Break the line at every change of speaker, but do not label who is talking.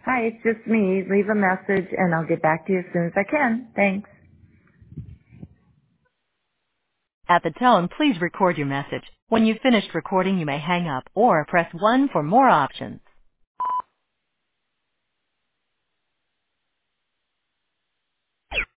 Hi, it's just me. Leave a message and I'll get back to you as soon as I can. Thanks.
At the tone, please record your message. When you've finished recording, you may hang up or press 1 for more options.